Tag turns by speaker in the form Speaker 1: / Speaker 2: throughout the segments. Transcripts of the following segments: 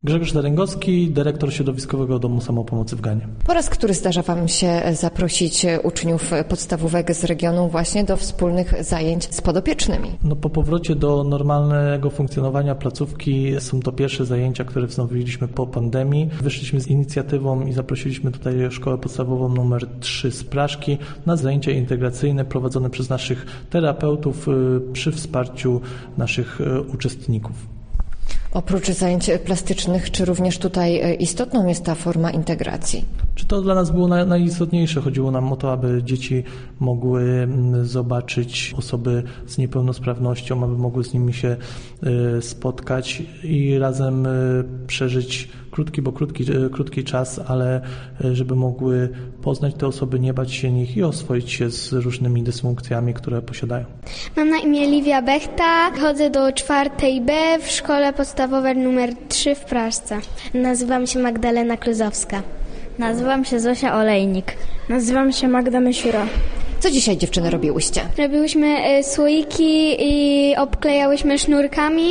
Speaker 1: Grzegorz Daręgowski, dyrektor Środowiskowego Domu Samopomocy w Ganie.
Speaker 2: Po raz który zdarza Wam się zaprosić uczniów podstawówek z regionu właśnie do wspólnych zajęć z podopiecznymi?
Speaker 1: Po powrocie do normalnego funkcjonowania placówki są to pierwsze zajęcia, które wznowiliśmy po pandemii. Wyszliśmy z inicjatywą i zaprosiliśmy tutaj Szkołę Podstawową nr 3 z Praszki na zajęcia integracyjne prowadzone przez naszych terapeutów przy wsparciu naszych uczestników.
Speaker 2: Oprócz zajęć plastycznych, czy również tutaj istotną jest ta forma integracji?
Speaker 1: Czy to dla nas było najistotniejsze? Chodziło nam o to, aby dzieci mogły zobaczyć osoby z niepełnosprawnością, aby mogły z nimi się spotkać i razem przeżyć krótki czas, ale żeby mogły poznać te osoby, nie bać się nich i oswoić się z różnymi dysfunkcjami, które posiadają.
Speaker 3: Mam na imię Liwia Bechta, chodzę do 4B w szkole podstawowej nr 3 w Praszce.
Speaker 4: Nazywam się Magdalena Kluzowska.
Speaker 5: Nazywam się Zosia Olejnik.
Speaker 6: Nazywam się Magda Mysiura.
Speaker 2: Co dzisiaj dziewczyny robiłyście?
Speaker 3: Robiłyśmy słoiki i obklejałyśmy sznurkami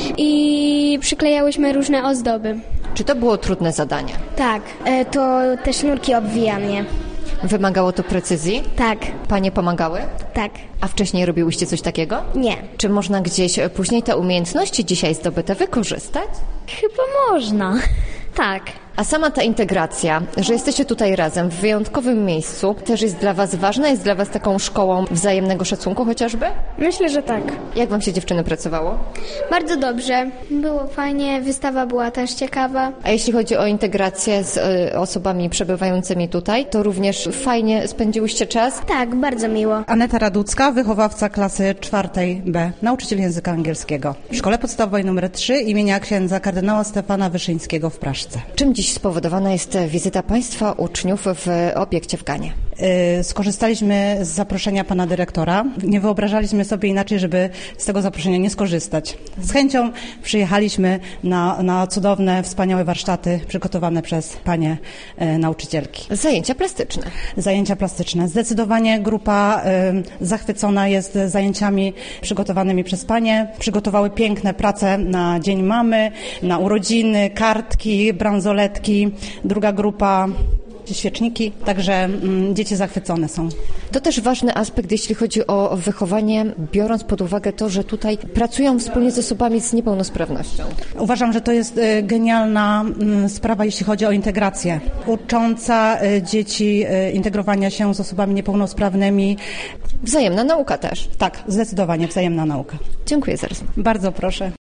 Speaker 3: i przyklejałyśmy różne ozdoby.
Speaker 2: Czy to było trudne zadanie?
Speaker 4: Tak, to te sznurki obwijanie.
Speaker 2: Wymagało to precyzji?
Speaker 4: Tak.
Speaker 2: Panie pomagały?
Speaker 4: Tak.
Speaker 2: A wcześniej robiłyście coś takiego?
Speaker 4: Nie.
Speaker 2: Czy można gdzieś później te umiejętności dzisiaj zdobyte wykorzystać?
Speaker 5: Chyba można. Tak.
Speaker 2: A sama ta integracja, że jesteście tutaj razem w wyjątkowym miejscu, też jest dla Was ważna? Jest dla Was taką szkołą wzajemnego szacunku chociażby?
Speaker 6: Myślę, że tak.
Speaker 2: Jak Wam się dziewczyny pracowało?
Speaker 3: Bardzo dobrze. Było fajnie, wystawa była też ciekawa.
Speaker 2: A jeśli chodzi o integrację z osobami przebywającymi tutaj, to również fajnie spędziłyście czas?
Speaker 4: Tak, bardzo miło.
Speaker 7: Aneta Raducka, wychowawca klasy 4B, nauczyciel języka angielskiego. W Szkole Podstawowej nr 3 imienia księdza kardynała Stefana Wyszyńskiego w Praszce.
Speaker 2: Czym dziś spowodowana jest wizyta Państwa uczniów w obiekcie w Ganie?
Speaker 7: Skorzystaliśmy z zaproszenia pana dyrektora. Nie wyobrażaliśmy sobie inaczej, żeby z tego zaproszenia nie skorzystać. Z chęcią przyjechaliśmy na cudowne, wspaniałe warsztaty przygotowane przez panie nauczycielki.
Speaker 2: Zajęcia plastyczne.
Speaker 7: Zajęcia plastyczne. Zdecydowanie grupa zachwycona jest zajęciami przygotowanymi przez panie. Przygotowały piękne prace na Dzień Mamy, na urodziny, kartki, bransoletki. Druga grupa świeczniki, także dzieci zachwycone są.
Speaker 2: To też ważny aspekt, jeśli chodzi o wychowanie, biorąc pod uwagę to, że tutaj pracują wspólnie z osobami z niepełnosprawnością.
Speaker 7: Uważam, że to jest genialna sprawa, jeśli chodzi o integrację. Ucząca dzieci integrowania się z osobami niepełnosprawnymi.
Speaker 2: Wzajemna nauka też.
Speaker 7: Tak, zdecydowanie wzajemna nauka.
Speaker 2: Dziękuję za rozmowę.
Speaker 7: Bardzo proszę.